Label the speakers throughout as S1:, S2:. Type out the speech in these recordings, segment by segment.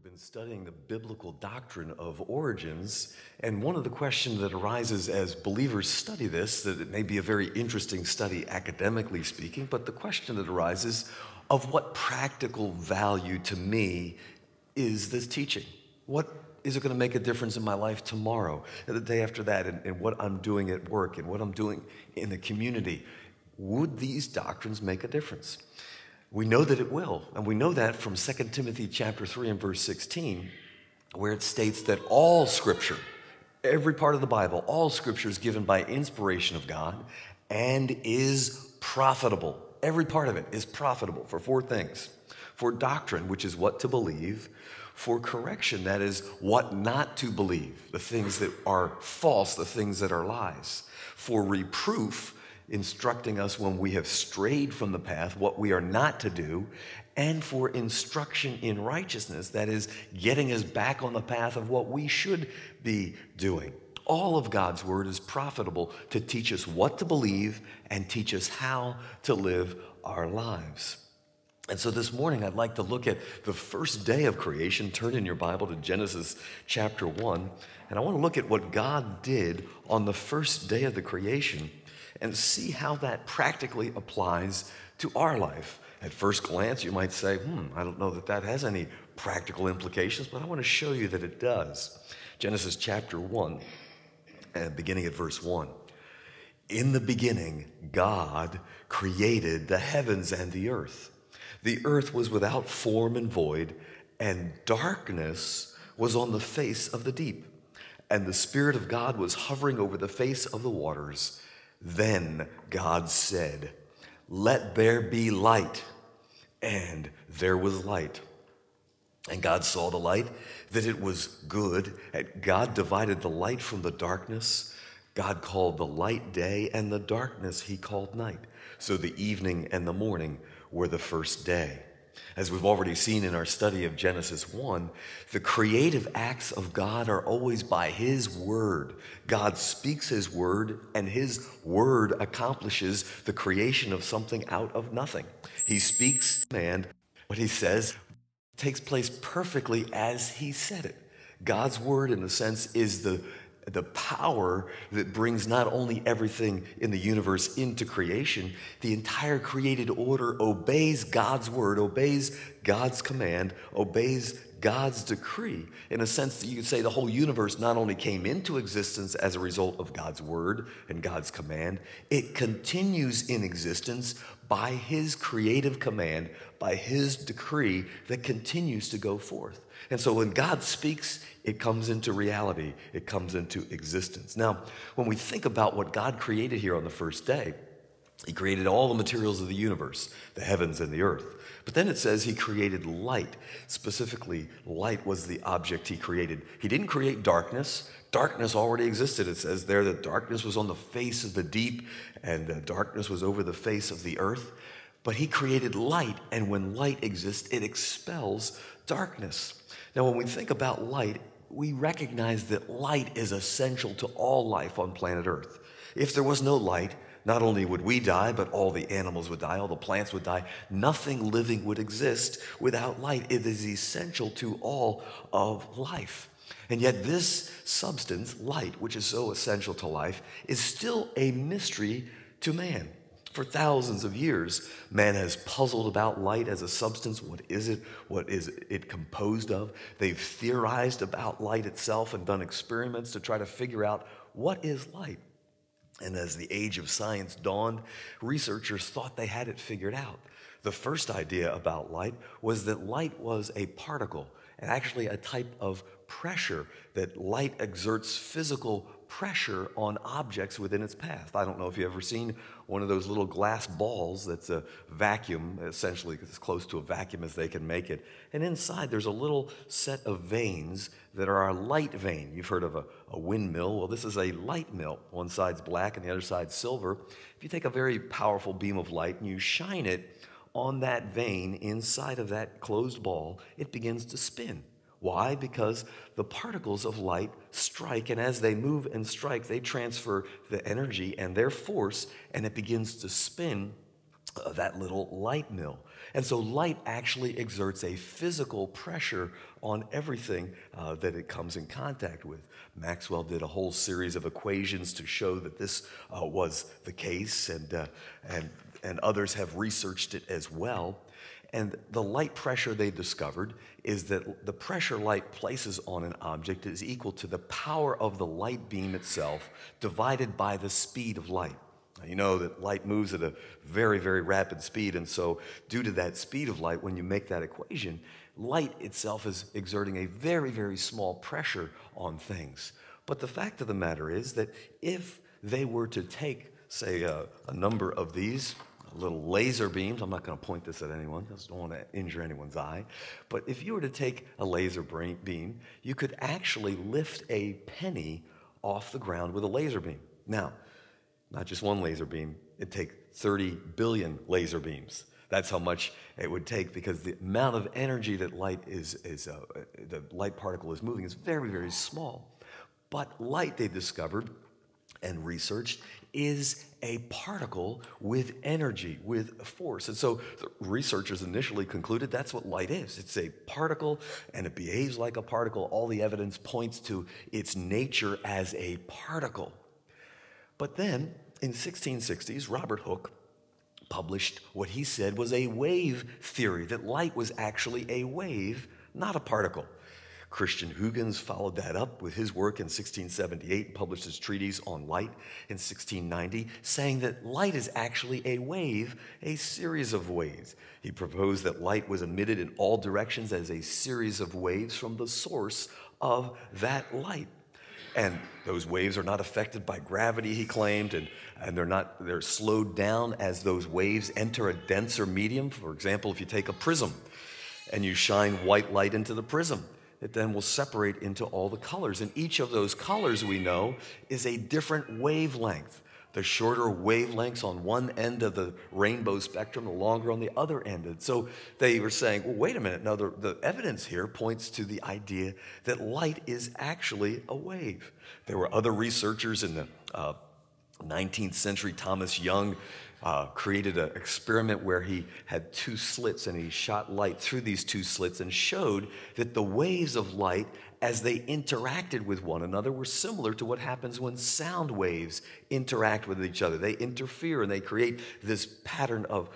S1: been studying the biblical doctrine of origins, and one of the questions that arises as believers study this, that it may be a very interesting study academically speaking, but the question that arises of what practical value to me is this teaching? What is it going to make a difference in my life tomorrow, and the day after that, and what I'm doing at work, and what I'm doing in the community? Would these doctrines make a difference? We know that it will, and we know that from 2 Timothy chapter 3 and verse 16, where it states that all Scripture, every part of the Bible, all Scripture is given by inspiration of God and is profitable. Every part of it is profitable for four things. For doctrine, which is what to believe. For correction, that is what not to believe, the things that are false, the things that are lies. For reproof, instructing us when we have strayed from the path, what we are not to do, and for instruction in righteousness, that is, getting us back on the path of what we should be doing. All of God's word is profitable to teach us what to believe and teach us how to live our lives. And so this morning, I'd like to look at the first day of creation. Turn in your Bible to Genesis chapter 1, and I want to look at what God did on the first day of the creation and see how that practically applies to our life. At first glance, you might say, I don't know that that has any practical implications, but I want to show you that it does. Genesis chapter 1, beginning at verse 1. In the beginning, God created the heavens and the earth. The earth was without form and void, and darkness was on the face of the deep. And the Spirit of God was hovering over the face of the waters. Then God said, "Let there be light." And there was light. And God saw the light, that it was good. And God divided the light from the darkness. God called the light day, and the darkness he called night. So the evening and the morning were the first day. As we've already seen in our study of Genesis 1, the creative acts of God are always by his word. God speaks his word, and his word accomplishes the creation of something out of nothing. He speaks, and what he says takes place perfectly as he said it. God's word, in a sense, is the power that brings not only everything in the universe into creation, the entire created order obeys God's word, obeys God's command, obeys God's decree. In a sense that you could say the whole universe not only came into existence as a result of God's word and God's command, it continues in existence by his creative command, by his decree that continues to go forth. And so when God speaks, it comes into reality. It comes into existence. Now, when we think about what God created here on the first day, he created all the materials of the universe, the heavens and the earth. But then it says he created light. Specifically, light was the object he created. He didn't create darkness. Darkness already existed. It says there that darkness was on the face of the deep, and darkness was over the face of the earth. But he created light, and when light exists, it expels darkness. Now, when we think about light, we recognize that light is essential to all life on planet Earth. If there was no light, not only would we die, but all the animals would die, all the plants would die. Nothing living would exist without light. It is essential to all of life. And yet this substance, light, which is so essential to life, is still a mystery to man. For thousands of years, man has puzzled about light as a substance. What is it? What is it composed of? They've theorized about light itself and done experiments to try to figure out what is light. And as the age of science dawned, researchers thought they had it figured out. The first idea about light was that light was a particle, and actually a type of pressure, that light exerts physical pressure on objects within its path. I don't know if you've ever seen one of those little glass balls that's a vacuum, essentially as close to a vacuum as they can make it. And inside there's a little set of vanes that are a light vein. You've heard of a windmill. Well, this is a light mill. One side's black and the other side's silver. If you take a very powerful beam of light and you shine it on that vein inside of that closed ball, it begins to spin. Why? Because the particles of light strike, and as they move and strike, they transfer the energy and their force, and it begins to spin that little light mill. And so light actually exerts a physical pressure on everything that it comes in contact with. Maxwell did a whole series of equations to show that this was the case, and others have researched it as well. And the light pressure they discovered is that the pressure light places on an object is equal to the power of the light beam itself divided by the speed of light. Now, you know that light moves at a very, very rapid speed, and so due to that speed of light, when you make that equation, light itself is exerting a very, very small pressure on things. But the fact of the matter is that if they were to take, say, a number of these little laser beams, I'm not going to point this at anyone, I just don't want to injure anyone's eye, but if you were to take a laser beam, you could actually lift a penny off the ground with a laser beam. Now, not just one laser beam, it'd take 30 billion laser beams. That's how much it would take, because the amount of energy that the light particle is moving is very, very small. But light, they discovered and researched, is a particle with energy, with force. And so the researchers initially concluded that's what light is. It's a particle, and it behaves like a particle. All the evidence points to its nature as a particle. But then, in the 1660s, Robert Hooke published what he said was a wave theory, that light was actually a wave, not a particle. Christian Huygens followed that up with his work in 1678 and published his treatise on light in 1690, saying that light is actually a wave, a series of waves. He proposed that light was emitted in all directions as a series of waves from the source of that light. And those waves are not affected by gravity, he claimed, and they're slowed down as those waves enter a denser medium. For example, if you take a prism and you shine white light into the prism, it then will separate into all the colors. And each of those colors, we know, is a different wavelength. The shorter wavelengths on one end of the rainbow spectrum, the longer on the other end. And so they were saying, well, wait a minute. Now, the evidence here points to the idea that light is actually a wave. There were other researchers in the 19th century. Thomas Young created an experiment where he had two slits, and he shot light through these two slits and showed that the waves of light, as they interacted with one another, were similar to what happens when sound waves interact with each other. They interfere, and they create this pattern of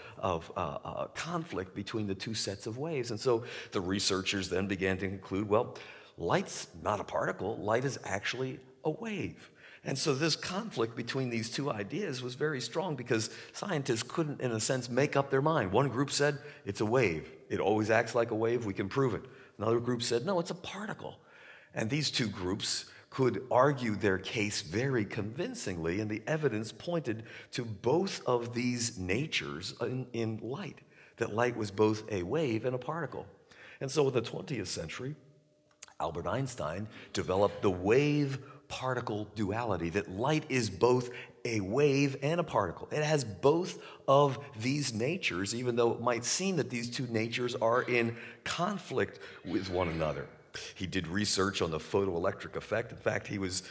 S1: conflict between the two sets of waves. And so the researchers then began to conclude, well, light's not a particle. Light is actually a wave. And so this conflict between these two ideas was very strong, because scientists couldn't, in a sense, make up their mind. One group said, it's a wave. It always acts like a wave. We can prove it. Another group said, no, it's a particle. And these two groups could argue their case very convincingly, and the evidence pointed to both of these natures in light, that light was both a wave and a particle. And so in the 20th century, Albert Einstein developed the wave-particle duality, that light is both a wave and a particle. It has both of these natures, even though it might seem that these two natures are in conflict with one another. He did research on the photoelectric effect. In fact, he was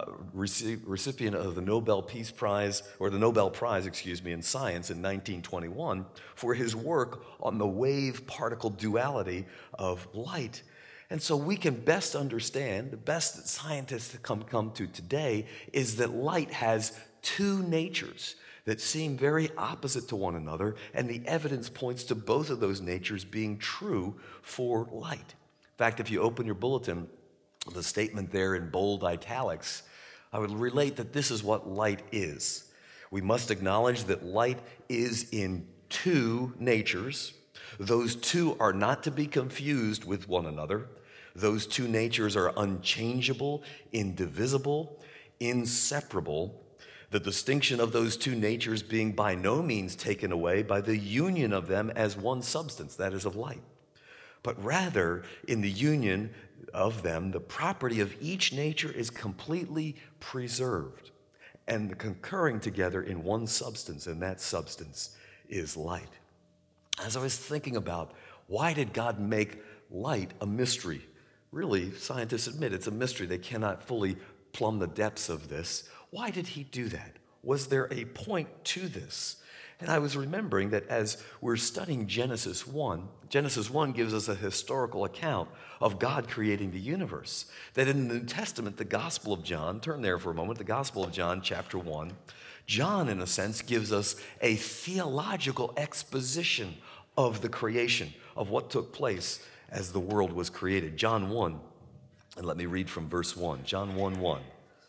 S1: recipient of the Nobel Peace Prize, or the Nobel Prize, in science in 1921 for his work on the wave-particle duality of light. And so we can best understand, the best that scientists have come to today, is that light has two natures that seem very opposite to one another, and the evidence points to both of those natures being true for light. In fact, if you open your bulletin, the statement there in bold italics, I would relate that this is what light is. We must acknowledge that light is in two natures. Those two are not to be confused with one another. Those two natures are unchangeable, indivisible, inseparable. The distinction of those two natures being by no means taken away by the union of them as one substance, that is, of light. But rather, in the union of them, the property of each nature is completely preserved and concurring together in one substance, and that substance is light. As I was thinking about, why did God make light a mystery? Really, scientists admit it's a mystery. They cannot fully plumb the depths of this. Why did he do that? Was there a point to this? And I was remembering that as we're studying Genesis 1 gives us a historical account of God creating the universe. That in the New Testament, the Gospel of John, turn there for a moment, the Gospel of John, chapter 1, John, in a sense, gives us a theological exposition of the creation, of what took place as the world was created. John 1, and let me read from verse 1. John 1:1.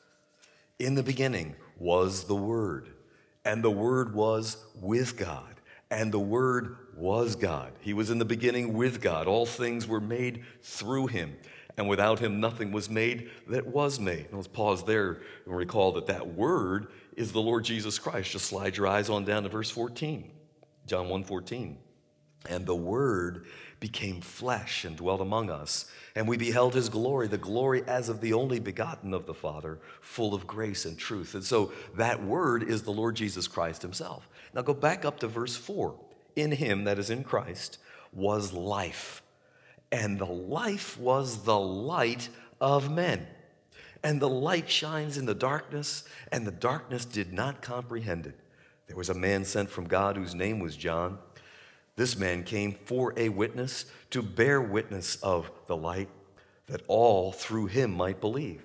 S1: In the beginning was the Word, and the Word was with God, and the Word was God. He was in the beginning with God. All things were made through him, and without him nothing was made that was made. And let's pause there and recall that that Word is the Lord Jesus Christ. Just slide your eyes on down to verse 14, John 1:14. And the Word became flesh and dwelt among us, and we beheld his glory, the glory as of the only begotten of the Father, full of grace and truth. And so that Word is the Lord Jesus Christ himself. Now go back up to verse 4. In him, that is in Christ, was life, and the life was the light of men. And the light shines in the darkness, and the darkness did not comprehend it. There was a man sent from God whose name was John. This man came for a witness, to bear witness of the light, that all through him might believe.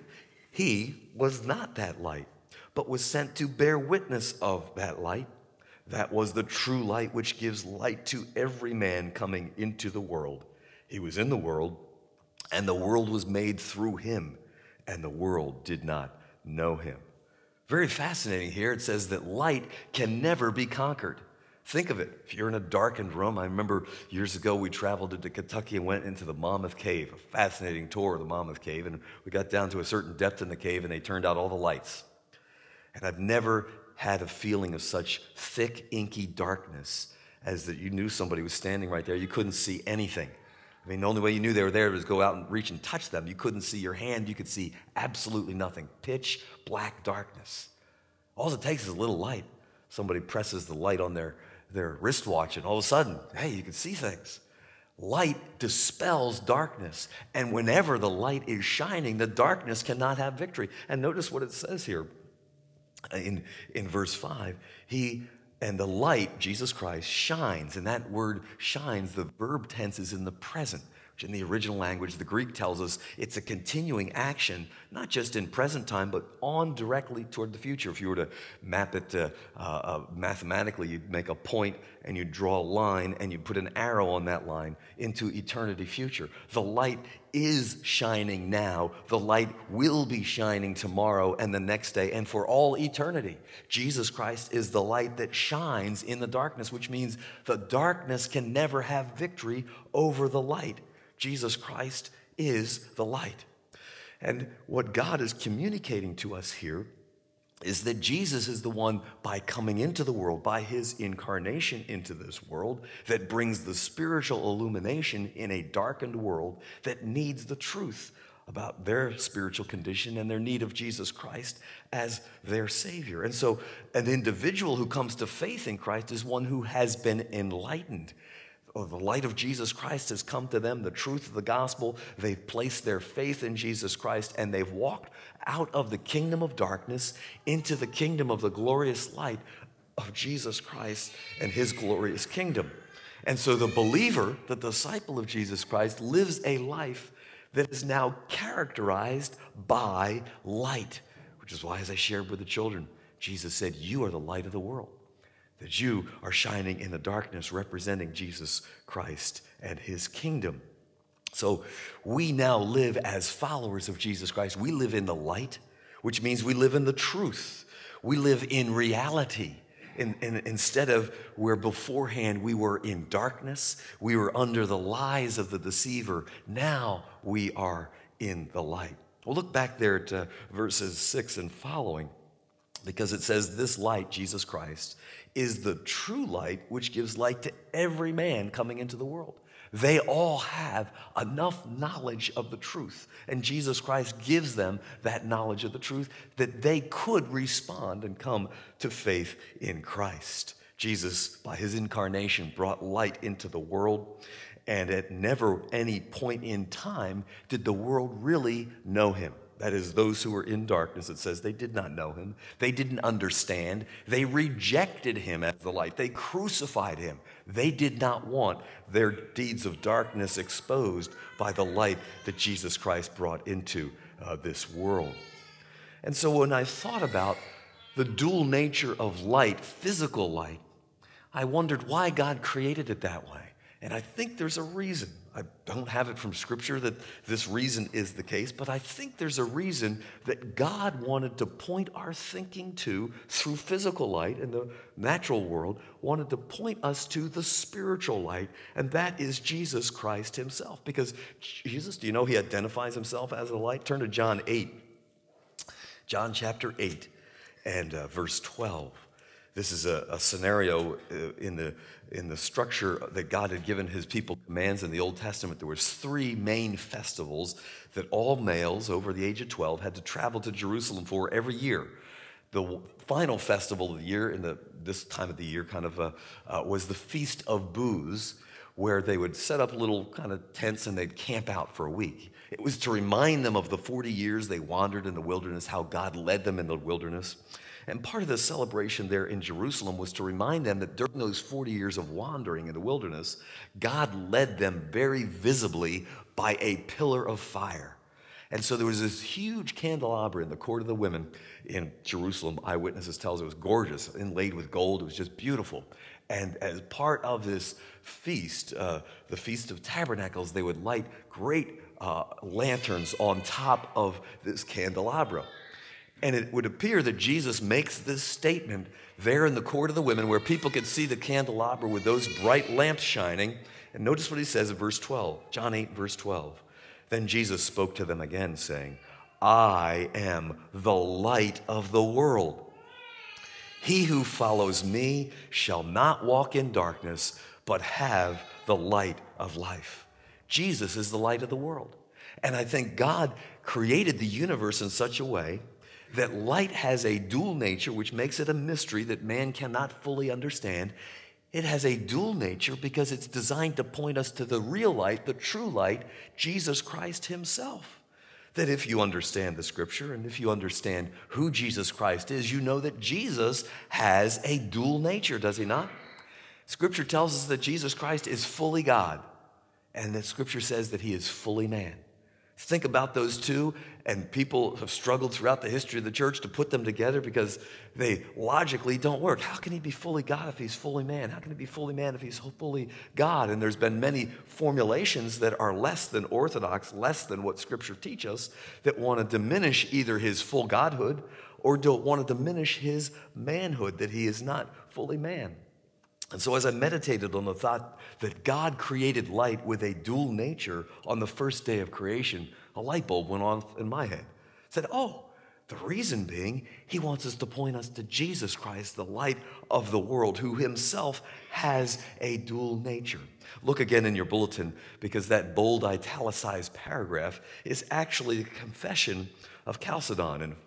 S1: He was not that light, but was sent to bear witness of that light. That was the true light which gives light to every man coming into the world. He was in the world, and the world was made through him, and the world did not know him. Very fascinating here. It says that light can never be conquered. Think of it. If you're in a darkened room, I remember years ago we traveled into Kentucky and went into the Mammoth Cave, a fascinating tour of the Mammoth Cave, and we got down to a certain depth in the cave and they turned out all the lights. And I've never had a feeling of such thick, inky darkness as that you knew somebody was standing right there. You couldn't see anything. I mean, the only way you knew they were there was go out and reach and touch them. You couldn't see your hand. You could see absolutely nothing. Pitch black darkness. All it takes is a little light. Somebody presses the light on their wristwatch, and all of a sudden, hey, you can see things. Light dispels darkness, and whenever the light is shining, the darkness cannot have victory. And notice what it says here in verse 5. He and the light, Jesus Christ, shines, and that word shines, the verb tense is in the present, which in the original language, the Greek tells us it's a continuing action, not just in present time, but on directly toward the future. If you were to map it mathematically, you'd make a point and you'd draw a line and you'd put an arrow on that line into eternity future. The light is shining now. The light will be shining tomorrow and the next day and for all eternity. Jesus Christ is the light that shines in the darkness, which means the darkness can never have victory over the light. Jesus Christ is the light. And what God is communicating to us here is that Jesus is the one, by coming into the world, by his incarnation into this world, that brings the spiritual illumination in a darkened world that needs the truth about their spiritual condition and their need of Jesus Christ as their Savior. And so an individual who comes to faith in Christ is one who has been enlightened. Oh, the light of Jesus Christ has come to them, the truth of the gospel. They've placed their faith in Jesus Christ, and they've walked out of the kingdom of darkness into the kingdom of the glorious light of Jesus Christ and his glorious kingdom. And so the believer, the disciple of Jesus Christ, lives a life that is now characterized by light, which is why, as I shared with the children, Jesus said, "You are the light of the world." That you are shining in the darkness, representing Jesus Christ and his kingdom. So we now live as followers of Jesus Christ. We live in the light, which means we live in the truth. We live in reality. Instead of where beforehand we were in darkness, we were under the lies of the deceiver. Now we are in the light. Well, look back there at verses 6 and following, because it says, "This light, Jesus Christ, is the true light which gives light to every man coming into the world." They all have enough knowledge of the truth, and Jesus Christ gives them that knowledge of the truth that they could respond and come to faith in Christ. Jesus, by his incarnation, brought light into the world, and at never any point in time did the world really know him. that is, those who were in darkness, it says they did not know him. They didn't understand. They rejected him as the light. They crucified him. They did not want their deeds of darkness exposed by the light that Jesus Christ brought into this world. And so when I thought about the dual nature of light, physical light, I wondered why God created it that way. And I think there's a reason. I don't have it from Scripture that this reason is the case, but I think there's a reason that God wanted to point our thinking to, through physical light in the natural world, wanted to point us to the spiritual light, and that is Jesus Christ himself. Because Jesus, do you know he identifies himself as a light? Turn to John 8. John chapter 8 and verse 12. This is a scenario in the structure that God had given his people commands in the Old Testament. There was 3 main festivals that all males over the age of 12 had to travel to Jerusalem for every year. The final festival of the year, this time of the year, was the Feast of Booths, where they would set up little kind of tents and they'd camp out for a week. It was to remind them of the 40 years they wandered in the wilderness, how God led them in the wilderness. And part of the celebration there in Jerusalem was to remind them that during those 40 years of wandering in the wilderness, God led them very visibly by a pillar of fire. And so there was this huge candelabra in the court of the women in Jerusalem. Eyewitnesses tell us it was gorgeous, inlaid with gold. It was just beautiful. And as part of this feast, the Feast of Tabernacles, they would light great lanterns on top of this candelabra. And it would appear that Jesus makes this statement there in the court of the women where people could see the candelabra with those bright lamps shining. And notice what he says in verse 12, John 8, verse 12. Then Jesus spoke to them again, saying, I am the light of the world. He who follows me shall not walk in darkness, but have the light of life. Jesus is the light of the world. And I think God created the universe in such a way that light has a dual nature, which makes it a mystery that man cannot fully understand. It has a dual nature because it's designed to point us to the real light, the true light, Jesus Christ himself. That if you understand the Scripture and if you understand who Jesus Christ is, you know that Jesus has a dual nature, does he not? Scripture tells us that Jesus Christ is fully God, and that Scripture says that he is fully man. Think about those two, and people have struggled throughout the history of the church to put them together because they logically don't work. How can he be fully God if he's fully man? How can he be fully man if he's fully God? And there's been many formulations that are less than orthodox, less than what Scripture teaches us, that want to diminish either his full godhood or don't want to diminish his manhood, that he is not fully man. And so as I meditated on the thought that God created light with a dual nature on the first day of creation, a light bulb went on in my head. I said, the reason being, he wants us to point us to Jesus Christ, the light of the world, who himself has a dual nature. Look again in your bulletin, because that bold italicized paragraph is actually the confession of Chalcedon in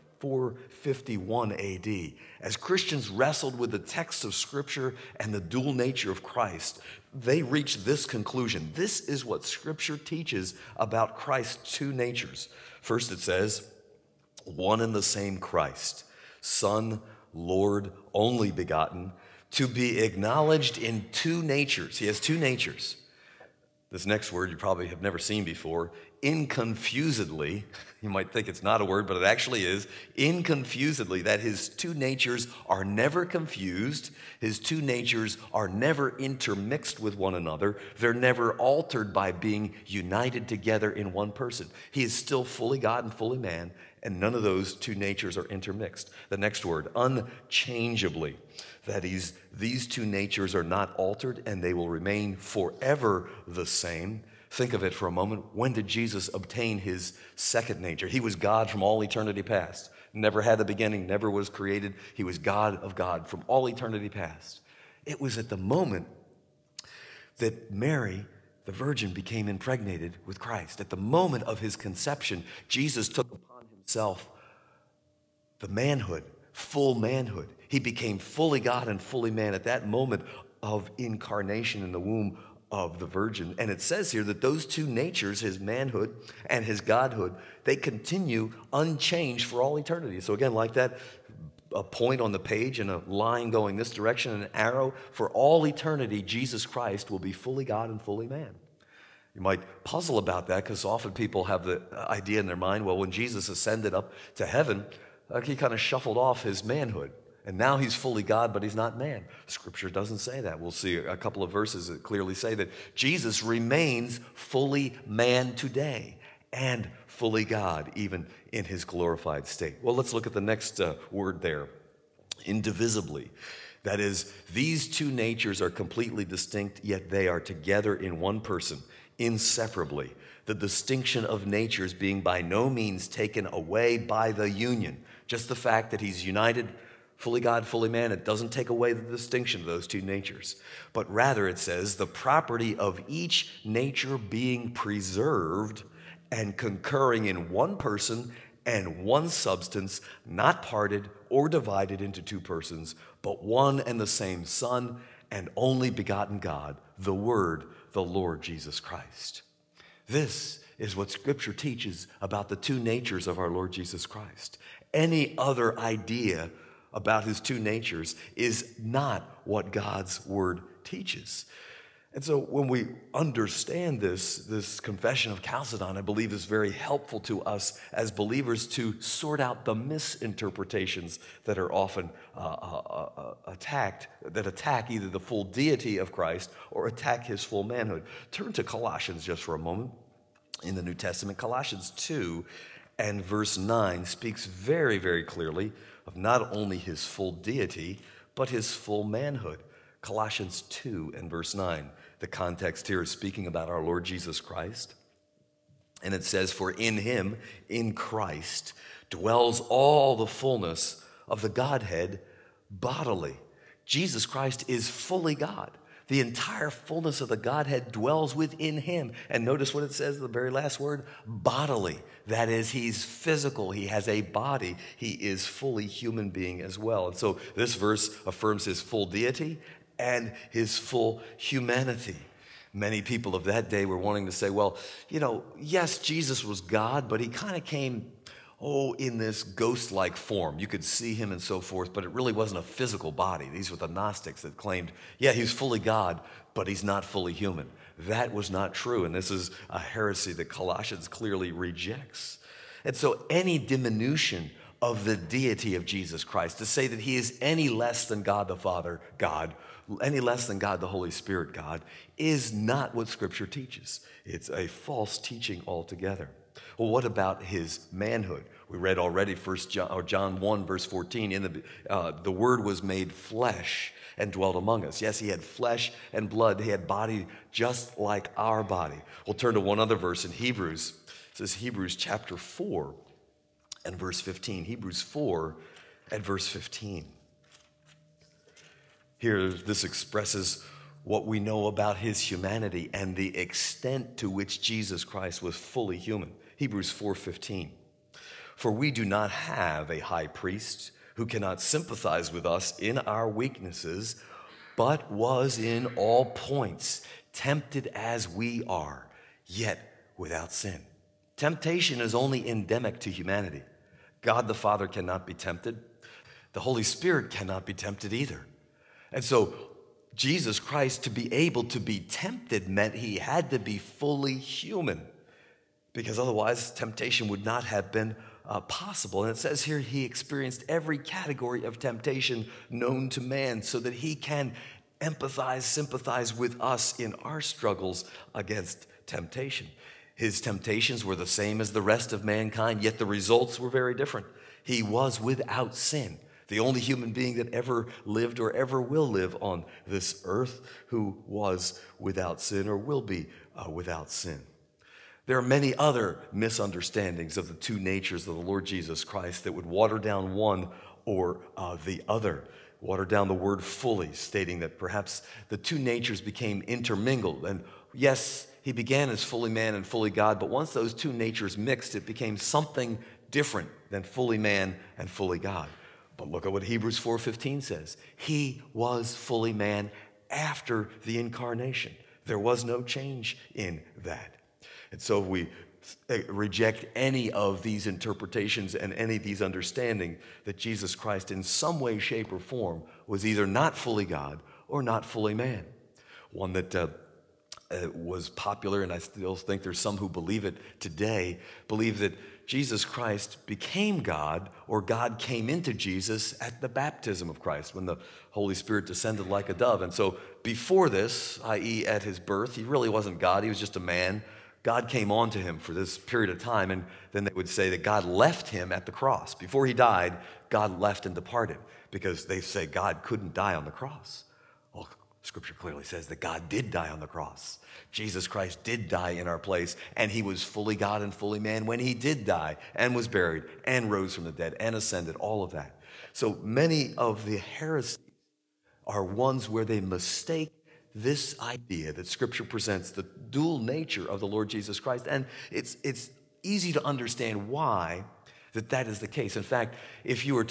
S1: 451 AD. As Christians wrestled with the texts of Scripture and the dual nature of Christ, they reached this conclusion. This is what Scripture teaches about Christ's two natures. First, it says, one and the same Christ, Son, Lord, only begotten, to be acknowledged in two natures. He has two natures. This next word you probably have never seen before, inconfusedly. You might think it's not a word, but it actually is. Inconfusedly, that his two natures are never confused. His two natures are never intermixed with one another. They're never altered by being united together in one person. He is still fully God and fully man, and none of those two natures are intermixed. The next word, unchangeably. That is, these two natures are not altered and they will remain forever the same. Think of it for a moment. When did Jesus obtain his second nature? He was God from all eternity past. Never had a beginning, never was created. He was God of God from all eternity past. It was at the moment that Mary, the virgin, became impregnated with Christ. At the moment of his conception, Jesus took upon himself the manhood, full manhood. He became fully God and fully man at that moment of incarnation in the womb of the virgin. And it says here that those two natures, his manhood and his godhood, they continue unchanged for all eternity. So again, like that, a point on the page and a line going this direction and an arrow, for all eternity, Jesus Christ will be fully God and fully man. You might puzzle about that because often people have the idea in their mind, well, when Jesus ascended up to heaven, he kind of shuffled off his manhood. And now he's fully God, but he's not man. Scripture doesn't say that. We'll see a couple of verses that clearly say that Jesus remains fully man today and fully God, even in his glorified state. Well, let's look at the next word there, indivisibly. That is, these two natures are completely distinct, yet they are together in one person, inseparably. The distinction of natures being by no means taken away by the union. Just the fact that he's united, fully God, fully man, it doesn't take away the distinction of those two natures. But rather, it says, the property of each nature being preserved and concurring in one person and one substance, not parted or divided into two persons, but one and the same Son and only begotten God, the Word, the Lord Jesus Christ. This is what Scripture teaches about the two natures of our Lord Jesus Christ. Any other idea about his two natures is not what God's Word teaches. And so when we understand this confession of Chalcedon, I believe is very helpful to us as believers to sort out the misinterpretations that are often attack either the full deity of Christ or attack his full manhood. Turn to Colossians just for a moment in the New Testament. Colossians 2 and verse 9 speaks very, very clearly of not only his full deity, but his full manhood. Colossians 2 and verse 9. The context here is speaking about our Lord Jesus Christ. And it says, for in him, in Christ, dwells all the fullness of the Godhead bodily. Jesus Christ is fully God. The entire fullness of the Godhead dwells within him. And notice what it says, the very last word, bodily. That is, he's physical. He has a body. He is fully human being as well. And so this verse affirms his full deity and his full humanity. Many people of that day were wanting to say, well, yes, Jesus was God, but he kind of came, in this ghost-like form. You could see him and so forth, but it really wasn't a physical body. These were the Gnostics that claimed, he's fully God, but he's not fully human. That was not true, and this is a heresy that Colossians clearly rejects. And so any diminution of the deity of Jesus Christ, to say that he is any less than God the Father, God, any less than God the Holy Spirit, God, is not what Scripture teaches. It's a false teaching altogether. Well, what about his manhood? We read already John 1, verse 14, the Word was made flesh and dwelt among us. Yes, he had flesh and blood. He had body just like our body. We'll turn to one other verse in Hebrews. It says Hebrews chapter 4 and verse 15. Hebrews 4 and verse 15. Here, this expresses what we know about his humanity and the extent to which Jesus Christ was fully human. Hebrews 4:15. For we do not have a high priest who cannot sympathize with us in our weaknesses, but was in all points tempted as we are, yet without sin. Temptation is only endemic to humanity. God the Father cannot be tempted. The Holy Spirit cannot be tempted either. And so Jesus Christ, to be able to be tempted, meant he had to be fully human, because otherwise temptation would not have been possible. And it says here he experienced every category of temptation known to man so that he can empathize, sympathize with us in our struggles against temptation. His temptations were the same as the rest of mankind, yet the results were very different. He was without sin, the only human being that ever lived or ever will live on this earth who was without sin or will be without sin. There are many other misunderstandings of the two natures of the Lord Jesus Christ that would water down one or the other. Water down the word fully, stating that perhaps the two natures became intermingled. And yes, he began as fully man and fully God, but once those two natures mixed, it became something different than fully man and fully God. But look at what Hebrews 4:15 says. He was fully man after the incarnation. There was no change in that. And so if we reject any of these interpretations and any of these understanding that Jesus Christ in some way, shape, or form was either not fully God or not fully man. One that was popular, and I still think there's some who believe it today, believe that Jesus Christ became God, or God came into Jesus at the baptism of Christ, when the Holy Spirit descended like a dove. And so before this, i.e. at his birth, he really wasn't God, he was just a man. God came on to him for this period of time, and then they would say that God left him at the cross. Before he died, God left and departed, because they say God couldn't die on the cross. Well, Scripture clearly says that God did die on the cross. Jesus Christ did die in our place, and he was fully God and fully man when he did die and was buried and rose from the dead and ascended, all of that. So many of the heresies are ones where they mistake this idea that Scripture presents, the dual nature of the Lord Jesus Christ. And it's easy to understand why that is the case. In fact, if you were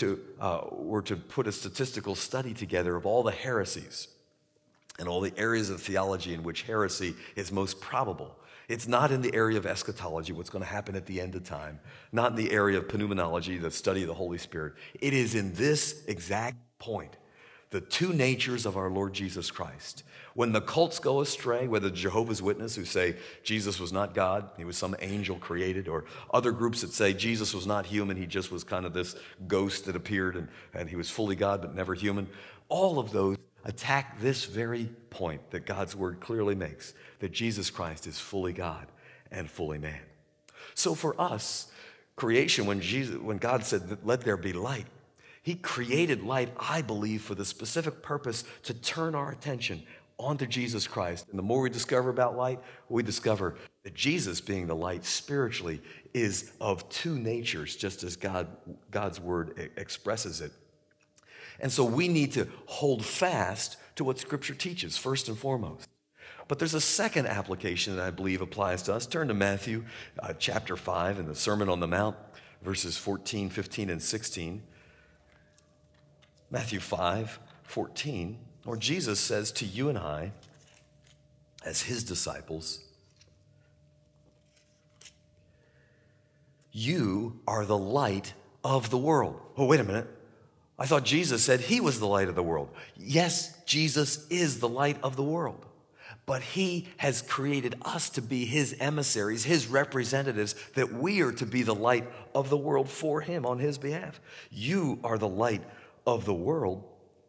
S1: to put a statistical study together of all the heresies and all the areas of theology in which heresy is most probable, it's not in the area of eschatology, what's going to happen at the end of time, not in the area of pneumonology, the study of the Holy Spirit. It is in this exact point, the two natures of our Lord Jesus Christ. When the cults go astray, whether Jehovah's Witnesses who say Jesus was not God, he was some angel created, or other groups that say Jesus was not human, he just was kind of this ghost that appeared and he was fully God but never human, all of those attack this very point that God's word clearly makes, that Jesus Christ is fully God and fully man. So for us, creation, when God said, let there be light, he created light, I believe, for the specific purpose to turn our attention onto Jesus Christ. And the more we discover about light, we discover that Jesus, being the light spiritually, is of two natures, just as God's word expresses it. And so we need to hold fast to what Scripture teaches, first and foremost. But there's a second application that I believe applies to us. Turn to Matthew chapter 5 in the Sermon on the Mount, verses 14, 15, and 16. Matthew 5:14, where Jesus says to you and I, as his disciples, you are the light of the world. Oh, wait a minute. I thought Jesus said he was the light of the world. Yes, Jesus is the light of the world. But he has created us to be his emissaries, his representatives, that we are to be the light of the world for him on his behalf. You are the light of the world.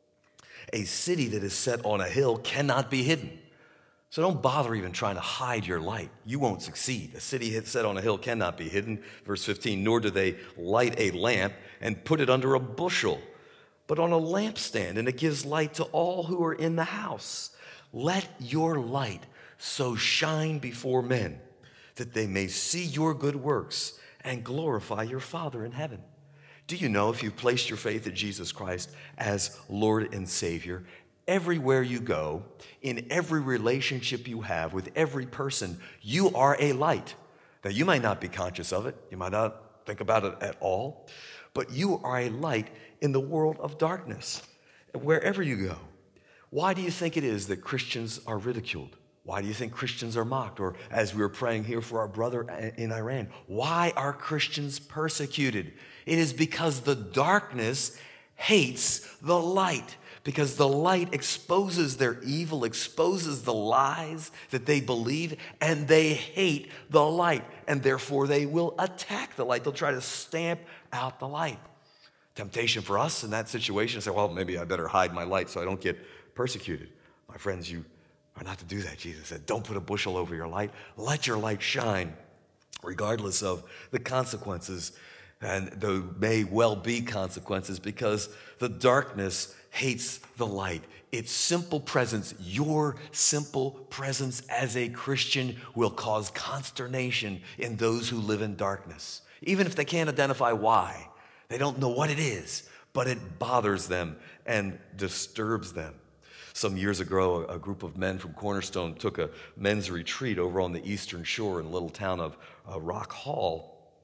S1: A city that is set on a hill cannot be hidden. So don't bother even trying to hide your light. You won't succeed. A city set on a hill cannot be hidden. Verse 15, nor do they light a lamp and put it under a bushel, but on a lampstand, and it gives light to all who are in the house. Let your light so shine before men that they may see your good works and glorify your Father in heaven. Do you know, if you've placed your faith in Jesus Christ as Lord and Savior, everywhere you go, in every relationship you have with every person, you are a light. Now, you might not be conscious of it. You might not think about it at all. But you are a light in the world of darkness, wherever you go. Why do you think it is that Christians are ridiculed? Why do you think Christians are mocked? Or as we were praying here for our brother in Iran, why are Christians persecuted? It is because the darkness hates the light, because the light exposes their evil, exposes the lies that they believe, and they hate the light, and therefore they will attack the light. They'll try to stamp out the light. Temptation for us in that situation is say, well, maybe I better hide my light so I don't get persecuted. My friends, you are not to do that. Jesus said, don't put a bushel over your light. Let your light shine, regardless of the consequences. And there may well be consequences, because the darkness hates the light. Its simple presence, your simple presence as a Christian, will cause consternation in those who live in darkness. Even if they can't identify why. They don't know what it is, but it bothers them and disturbs them. Some years ago, a group of men from Cornerstone took a men's retreat over on the eastern shore in a little town of Rock Hall.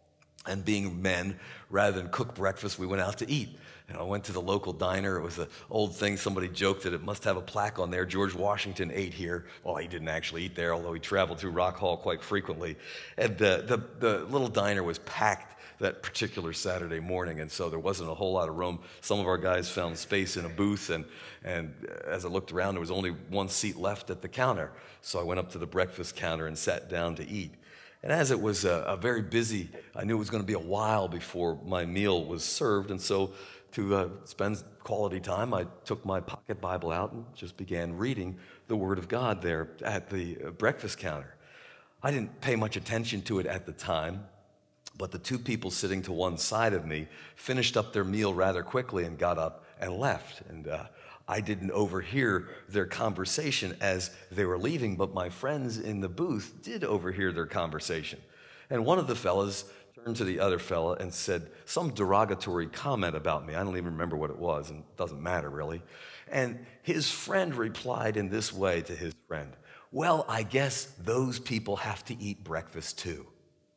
S1: And being men, rather than cook breakfast, we went out to eat. And I went to the local diner. It was an old thing. Somebody joked that it must have a plaque on there. George Washington ate here. Well, he didn't actually eat there, although he traveled through Rock Hall quite frequently. And the little diner was packed that particular Saturday morning, and so there wasn't a whole lot of room. Some of our guys found space in a booth, and as I looked around, there was only one seat left at the counter. So I went up to the breakfast counter and sat down to eat. And as it was a very busy, I knew it was going to be a while before my meal was served, and so to spend quality time, I took my pocket Bible out and just began reading the Word of God there at the breakfast counter. I didn't pay much attention to it at the time, but the two people sitting to one side of me finished up their meal rather quickly and got up and left. And I didn't overhear their conversation as they were leaving, but my friends in the booth did overhear their conversation. And one of the fellas turned to the other fella and said some derogatory comment about me. I don't even remember what it was, and it doesn't matter really. And his friend replied in this way to his friend, "Well, I guess those people have to eat breakfast too."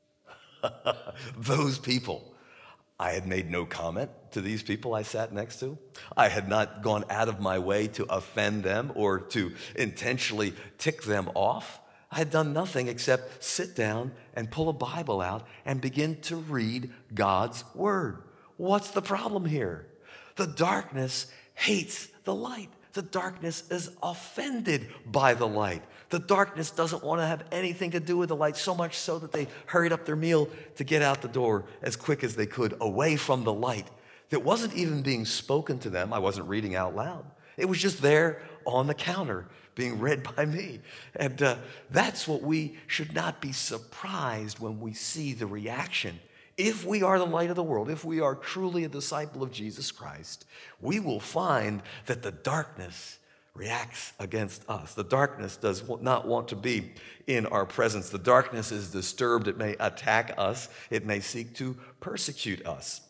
S1: Those people. I had made no comment to these people I sat next to. I had not gone out of my way to offend them or to intentionally tick them off. I had done nothing except sit down and pull a Bible out and begin to read God's Word. What's the problem here? The darkness hates the light. The darkness is offended by the light. The darkness doesn't want to have anything to do with the light, so much so that they hurried up their meal to get out the door as quick as they could away from the light that wasn't even being spoken to them. I wasn't reading out loud. It was just there on the counter being read by me. And that's what we should not be surprised when we see the reaction. If we are the light of the world, if we are truly a disciple of Jesus Christ, we will find that the darkness reacts against us. The darkness does not want to be in our presence. The darkness is disturbed. It may attack us. It may seek to persecute us.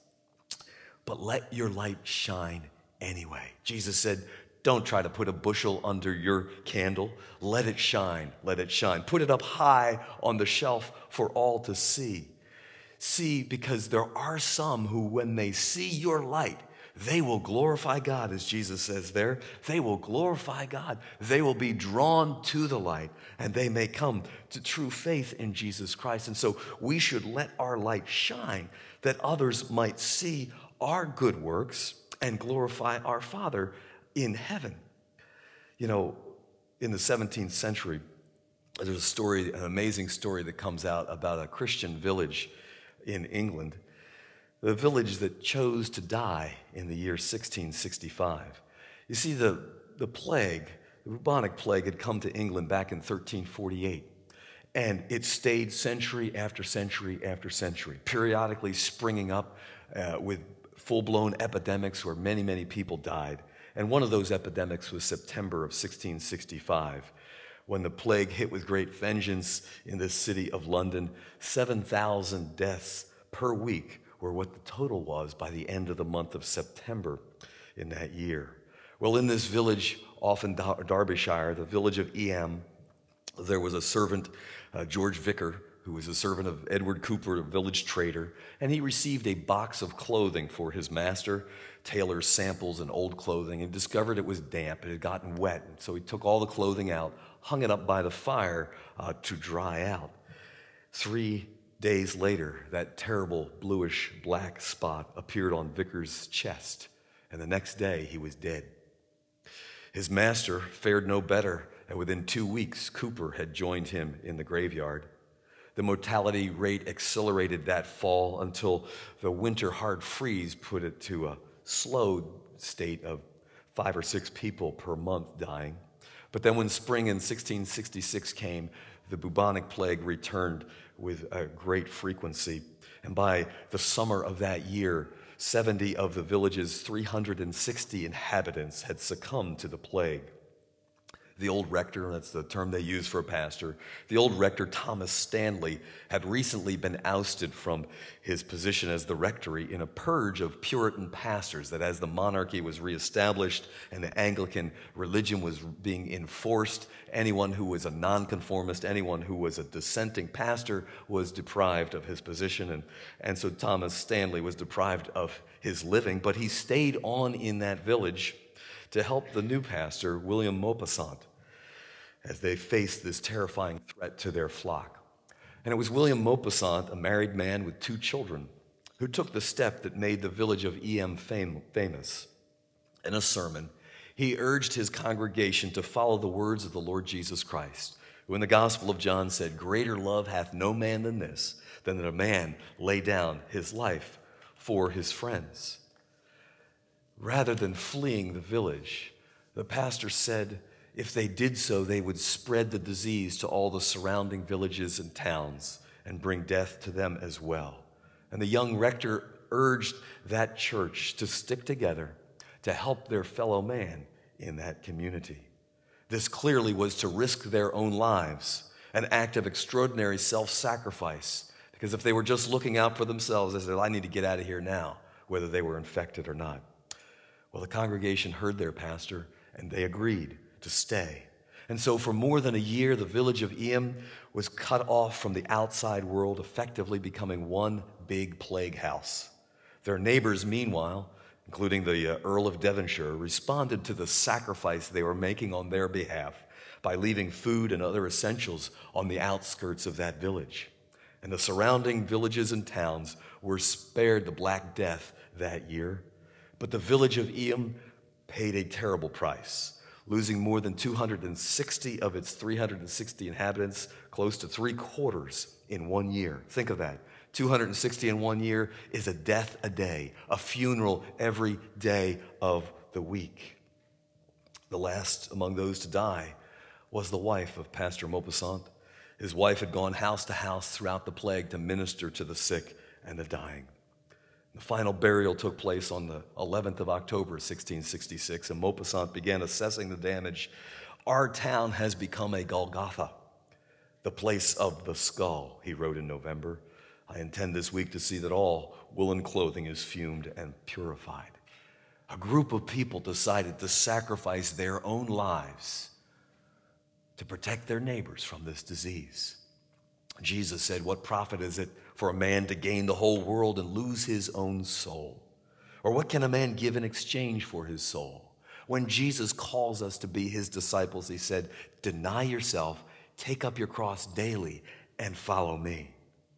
S1: But let your light shine anyway. Jesus said, don't try to put a bushel under your candle. Let it shine. Let it shine. Put it up high on the shelf for all to see. See, because there are some who, when they see your light, they will glorify God, as Jesus says there. They will glorify God. They will be drawn to the light, and they may come to true faith in Jesus Christ. And so we should let our light shine that others might see our good works and glorify our Father in heaven. You know, in the 17th century, there's a story, an amazing story that comes out about a Christian village in England, the village that chose to die in the year 1665. You see, the plague, the bubonic plague, had come to England back in 1348, and it stayed century after century after century, periodically springing up with full-blown epidemics where many, many people died. And one of those epidemics was September of 1665, when the plague hit with great vengeance in the city of London. 7,000 deaths per week were what the total was by the end of the month of September in that year. Well, in this village off in Derbyshire, the village of Eyam, there was a servant, George Vicker, who was a servant of Edward Cooper, a village trader, and he received a box of clothing for his master, tailor's samples and old clothing, and discovered it was damp. It had gotten wet, and so he took all the clothing out, hung it up by the fire to dry out. 3 days later, that terrible bluish black spot appeared on Vicker's chest, and the next day he was dead. His master fared no better, and within 2 weeks, Cooper had joined him in the graveyard. The mortality rate accelerated that fall until the winter hard freeze put it to a slow state of 5 or 6 people per month dying. But then when spring in 1666 came, the bubonic plague returned with a great frequency. And by the summer of that year, 70 of the village's 360 inhabitants had succumbed to the plague. The old rector, that's the term they use for a pastor, the old rector Thomas Stanley had recently been ousted from his position as the rectory in a purge of Puritan pastors, that as the monarchy was reestablished and the Anglican religion was being enforced, anyone who was a nonconformist, anyone who was a dissenting pastor was deprived of his position. And so Thomas Stanley was deprived of his living, but he stayed on in that village to help the new pastor, William Maupassant, as they faced this terrifying threat to their flock. And it was William Maupassant, a married man with 2 children, who took the step that made the village of Eyam famous. In a sermon, he urged his congregation to follow the words of the Lord Jesus Christ, who in the Gospel of John said, "Greater love hath no man than this, than that a man lay down his life for his friends." Rather than fleeing the village, the pastor said, if they did so, they would spread the disease to all the surrounding villages and towns and bring death to them as well. And the young rector urged that church to stick together to help their fellow man in that community. This clearly was to risk their own lives, an act of extraordinary self-sacrifice, because if they were just looking out for themselves, they said, I need to get out of here now, whether they were infected or not. Well, the congregation heard their pastor, and they agreed to stay. And so for more than a year, the village of Eyam was cut off from the outside world, effectively becoming one big plague house. Their neighbors, meanwhile, including the Earl of Devonshire, responded to the sacrifice they were making on their behalf by leaving food and other essentials on the outskirts of that village. And the surrounding villages and towns were spared the Black Death that year. But the village of Eyam paid a terrible price, losing more than 260 of its 360 inhabitants, close to 3/4 in 1 year. Think of that. 260 in 1 year is a death a day, a funeral every day of the week. The last among those to die was the wife of Pastor Maupassant. His wife had gone house to house throughout the plague to minister to the sick and the dying. The final burial took place on the 11th of October, 1666, and Maupassant began assessing the damage. Our town has become a Golgotha, the place of the skull, he wrote in November. I intend this week to see that all woolen clothing is fumed and purified. A group of people decided to sacrifice their own lives to protect their neighbors from this disease. Jesus said, what profit is it for a man to gain the whole world and lose his own soul? Or what can a man give in exchange for his soul? When Jesus calls us to be his disciples, he said, deny yourself, take up your cross daily, and follow me.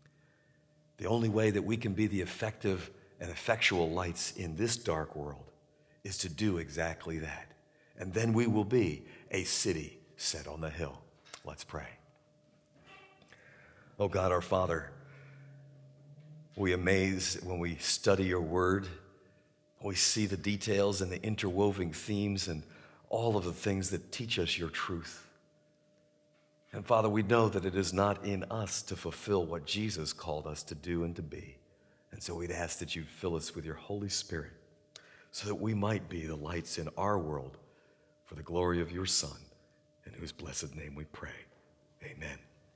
S1: The only way that we can be the effective and effectual lights in this dark world is to do exactly that. And then we will be a city set on the hill. Let's pray. Oh God, our Father, we amaze when we study your word. We see the details and the interwoven themes and all of the things that teach us your truth. And Father, we know that it is not in us to fulfill what Jesus called us to do and to be. And so we'd ask that you fill us with your Holy Spirit so that we might be the lights in our world for the glory of your Son, in whose blessed name we pray. Amen.